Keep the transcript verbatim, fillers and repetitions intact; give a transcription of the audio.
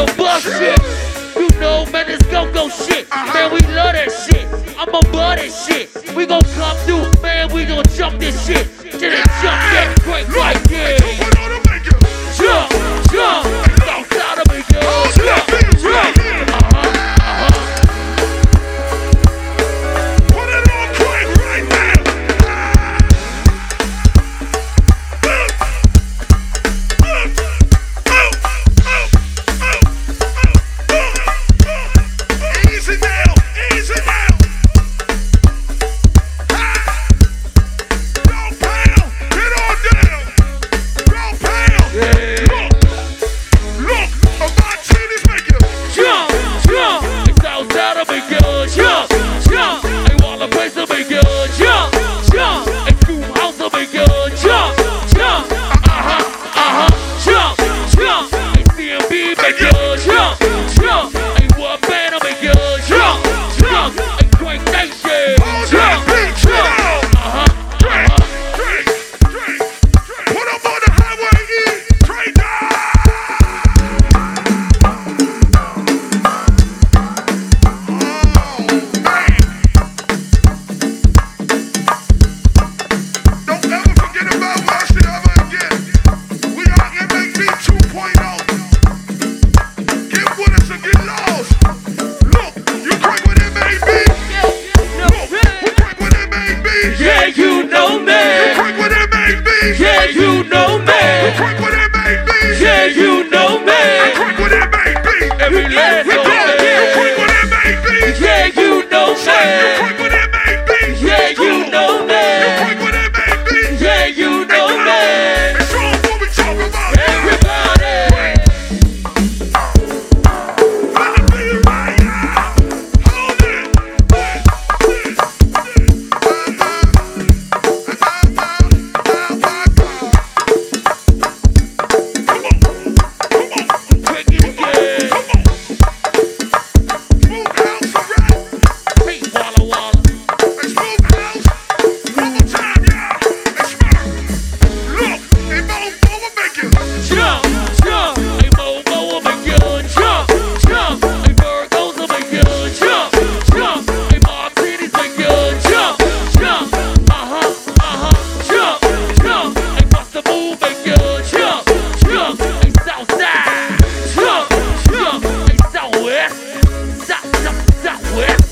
bust shit. You know, man, this go-go shit. Man, we love that shit. I'm above that shit. We gon' come through, man, we gon' jump this shit. Till they jump that quick right there. Jump, jump, outside of me, girl. Jump, jump. Uh-huh, uh-huh. Put it on quick right now. Easy now, easy now. Go pound, get on down. Go pound. Look, look, a Martini's making Jump, jump, it's outside of me, girl. Jump, jump, I want a place to me, girl. Jump, jump, I do house to me, girl. Jump, jump, uh-huh, uh-huh. Jump, jump, I C M B, me, girl. Jump, jump, I want band on me, girl. Jump, jump, I Quake Nation. Jump, jump, uh-huh, uh-huh. Drink, drink, drink. Put up on the highway, E, trade down. Don't ever forget about West ever again. We are M A B two point oh. Get with us and get lost. Look, you crank with M A B. Look, who crank with M A B? Yeah, you know You me. crank with M A B. Yeah, you know You me. crank with M A B. Yeah, you know I me. crank with M A B. Every last You know crank me. with M A B. Yeah, you know Say you me. crank with M A B. Yeah, you know You me. crank with M A B. Yeah, you know me. It's all what we talk about. Everybody. Let it be right now. Hold it. Come on. Come on. Quick it again. Come on. Smooth house, alright? Hey, Walla Walla. Hey, smooth house. One more time, y'all. Hey, Smurf. Look, they mow over making. Jump, jump. Hey, Mo Mo will make you jump, jump. Hey, Virgos will make you jump, jump. Hey, Martinis make you jump, jump. Uh-huh, uh-huh. Jump, jump. Hey, Busta Move make you jump, jump. Hey, Southside. Jump, jump. Hey, Southwest. South, south, Southwest.